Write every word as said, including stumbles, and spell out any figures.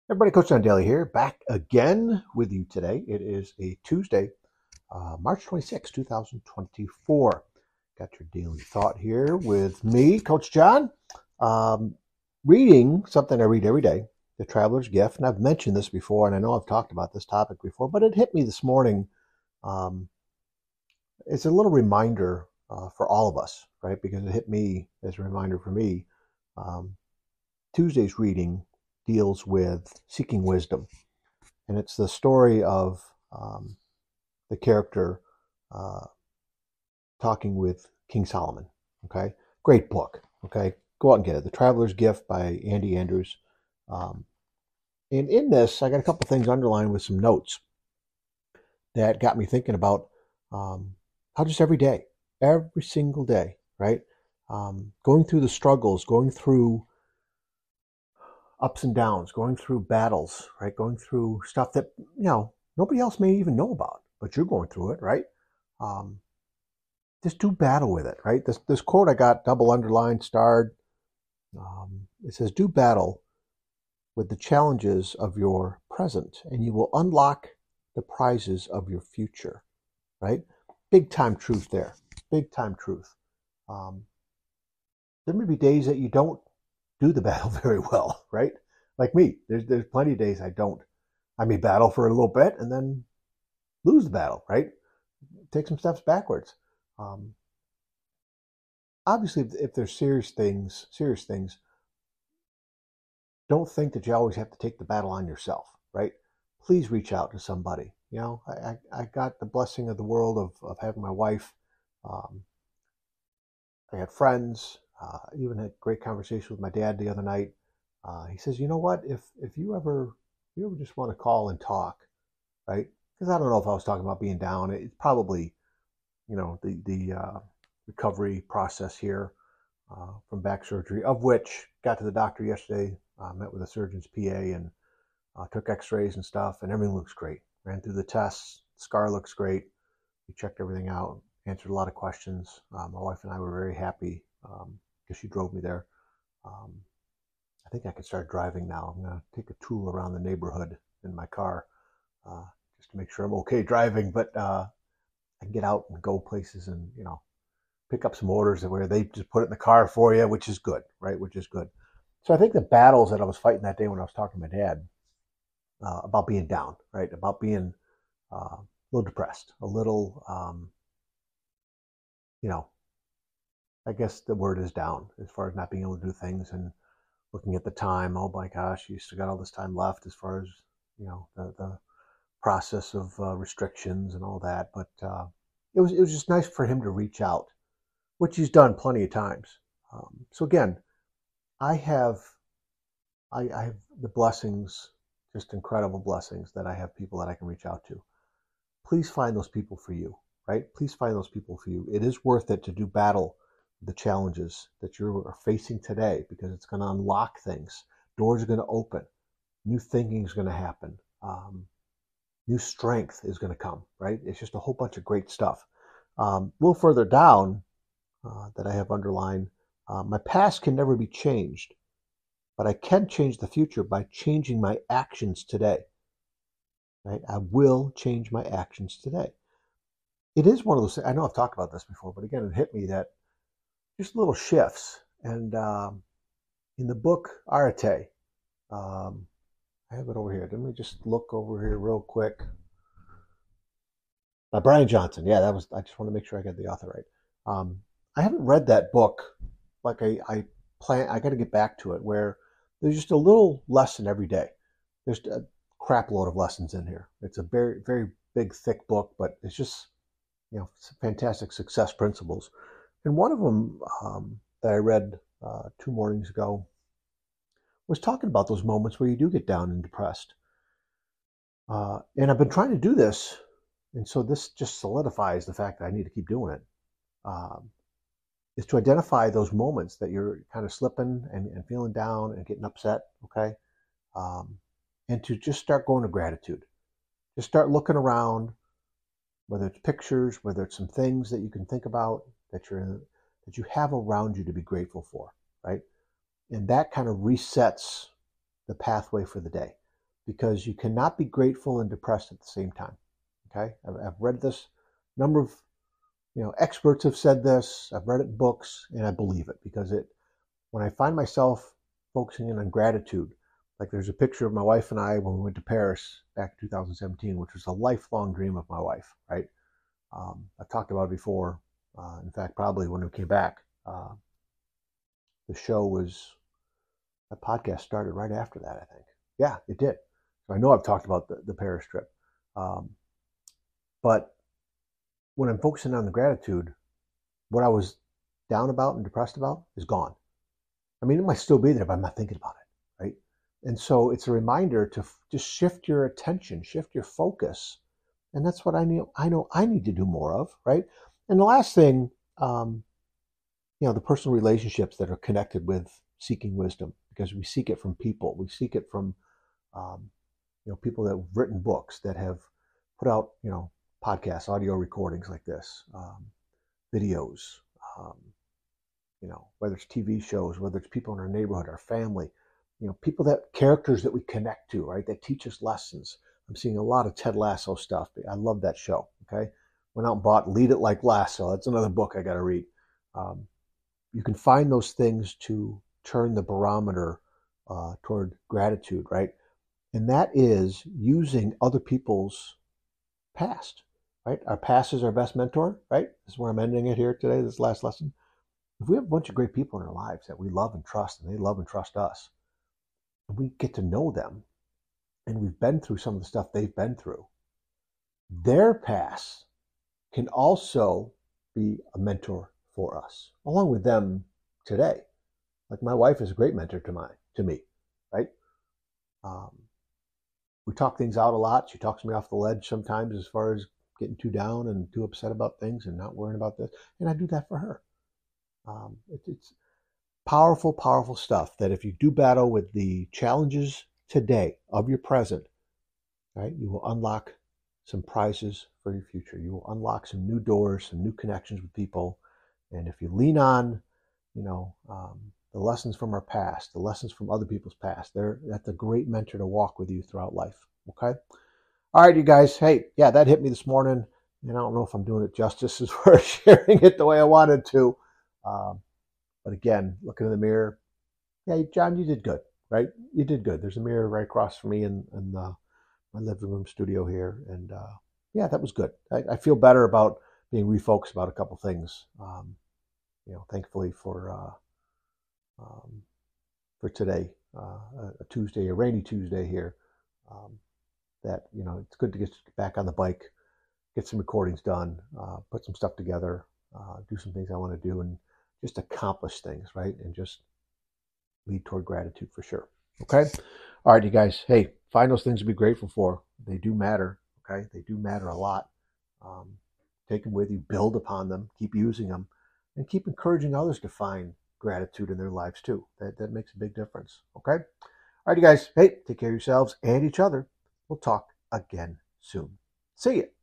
Everybody, Coach John Daly here, back again with you today. It is a Tuesday, uh, March twenty-sixth, twenty twenty-four. Got your daily thought here with me, Coach John. Um, reading something I read every day, The Traveler's Gift. And I've mentioned this before, and I know I've talked about this topic before, but it hit me this morning. Um, it's a little reminder uh, for all of us, right? Because it hit me as a reminder for me. Um, Tuesday's reading deals with seeking wisdom. And it's the story of um, the character uh, talking with King Solomon. Okay, great book. Okay, go out and get it. The Traveler's Gift by Andy Andrews. Um, and in this, I got a couple things underlined with some notes that got me thinking about um, how just every day, every single day, right, um, going through the struggles, going through ups and downs, going through battles, right? Going through stuff that, you know, nobody else may even know about, but you're going through it, right? Um, just do battle with it, right? This this quote I got double underlined, starred. Um, it says, "Do battle with the challenges of your present, and you will unlock the prizes of your future." Right? Big time truth there. Big time truth. Um, there may be days that you don't do the battle very well, right? Like me, there's there's plenty of days I don't. I may battle for a little bit and then lose the battle, right? Take some steps backwards. Um, obviously, if, if there's serious things, serious things, don't think that you always have to take the battle on yourself, right? Please reach out to somebody. You know, I, I, I got the blessing of the world of, of having my wife. Um, I had friends. Uh, even had great conversation with my dad the other night. Uh, he says, "You know what? If if you ever you ever just want to call and talk, right? Because I don't know if I was talking about being down. It's probably, you know, the the uh, recovery process here uh, from back surgery, of which got to the doctor yesterday, uh, met with a surgeon's P A, and uh, took X-rays and stuff, and everything looks great. Ran through the tests. Scar looks great. We checked everything out, answered a lot of questions. Uh, my wife and I were very happy because um, she drove me there. Um, I think I can start driving now. I'm going to take a tour around the neighborhood in my car uh, just to make sure I'm okay driving. But uh, I can get out and go places and, you know, pick up some orders where they just put it in the car for you, which is good, right? Which is good. So I think the battles that I was fighting that day when I was talking to my dad uh, about being down, right? About being uh, a little depressed, a little, um, you know, I guess the word is down as far as not being able to do things and looking at the time. Oh my gosh, you still got all this time left as far as, you know, the, the process of uh, restrictions and all that. But uh, it was it was just nice for him to reach out, which he's done plenty of times. Um, so again, I have I, I have the blessings, just incredible blessings that I have people that I can reach out to. Please find those people for you, right? Please find those people for you. It is worth it to do battle the challenges that you're facing today because it's going to unlock things. Doors are going to open. New thinking is going to happen. Um, new strength is going to come, right? It's just a whole bunch of great stuff. Um, a little further down uh, that I have underlined, uh, my past can never be changed, but I can change the future by changing my actions today, right? I will change my actions today. It is one of those, I know I've talked about this before, but again, it hit me that just little shifts. And um, in the book Arete, um, I have it over here. Let me just look over here real quick. Uh, Brian Johnson. Yeah, that was. I just want to make sure I get the author right. Um, I haven't read that book. Like I, I plan. I got to get back to it. Where there's just a little lesson every day. There's a crap load of lessons in here. It's a very, very big, thick book, but it's just, you know, fantastic success principles. And one of them um, that I read uh, two mornings ago was talking about those moments where you do get down and depressed. Uh, and I've been trying to do this, and so this just solidifies the fact that I need to keep doing it. Um, is to identify those moments that you're kind of slipping and, and feeling down and getting upset, okay? Um, and to just start going to gratitude. Just start looking around, whether it's pictures, whether it's some things that you can think about that you're in, that you have around you to be grateful for, right? And that kind of resets the pathway for the day. because you cannot be grateful and depressed at the same time. Okay, I've, I've read this. Number of you know experts have said this. I've read it in books, and I believe it because it. When I find myself focusing in on gratitude, like there's a picture of my wife and I when we went to Paris back in two thousand seventeen, which was a lifelong dream of my wife. Right, um, I've talked about it before. Uh, in fact, probably when we came back, uh, the show was the podcast started right after that. I think, yeah, it did. So I know I've talked about the, the Paris trip. Um, But when I'm focusing on the gratitude, what I was down about and depressed about is gone. I mean, it might still be there, but I'm not thinking about it, right? And so it's a reminder to f- just shift your attention, shift your focus. And that's what I know, I know I need to do more of, right? And the last thing, um, you know, the personal relationships that are connected with seeking wisdom, because we seek it from people. We seek it from, um, you know, people that have written books, that have put out, you know, podcasts, audio recordings like this, um, videos, um, you know, whether it's T V shows, whether it's people in our neighborhood, our family, you know, people that characters that we connect to, right? That teach us lessons. I'm seeing a lot of Ted Lasso stuff. I love that show. Okay. Went out and bought Lead It Like Lasso. That's another book I got to read. Um, you can find those things to turn the barometer uh, toward gratitude, right? And that is using other people's past, right? Our past is our best mentor, right? This is where I'm ending it here today, this last lesson. If we have a bunch of great people in our lives that we love and trust, and they love and trust us, and we get to know them, and we've been through some of the stuff they've been through, their past can also be a mentor for us, along with them today. Like my wife is a great mentor to my to me, right? Um, we talk things out a lot. She talks me off the ledge sometimes as far as getting too down and too upset about things and not worrying about this. And I do that for her. Um, it, it's powerful, powerful stuff that if you do battle with the challenges today of your present, right, you will unlock some prizes for your future. You will unlock some new doors, some new connections with people. And if you lean on, you know, um, the lessons from our past, the lessons from other people's past, they're, that's a great mentor to walk with you throughout life. Okay. All right, you guys. Hey, yeah, that hit me this morning. And I don't know if I'm doing it justice as far as sharing it the way I wanted to. Um, but again, looking in the mirror, yeah, John, you did good, right? You did good. There's a mirror right across from me in, in uh, my living room studio here. And uh, yeah, that was good. I, I feel better about being refocused about a couple things. Um, you know, thankfully for uh, um, for today, uh, a Tuesday, a rainy Tuesday here. Um, that, you know, it's good to get back on the bike, get some recordings done, uh, put some stuff together, uh, do some things I want to do, and just accomplish things, right? And just lead toward gratitude for sure. Okay. All right, you guys. Hey, find those things to be grateful for. They do matter. Okay. They do matter a lot. Um, take them with you, build upon them, keep using them, and keep encouraging others to find gratitude in their lives too. That, that makes a big difference. Okay. All right, you guys. Hey, take care of yourselves and each other. We'll talk again soon. See you.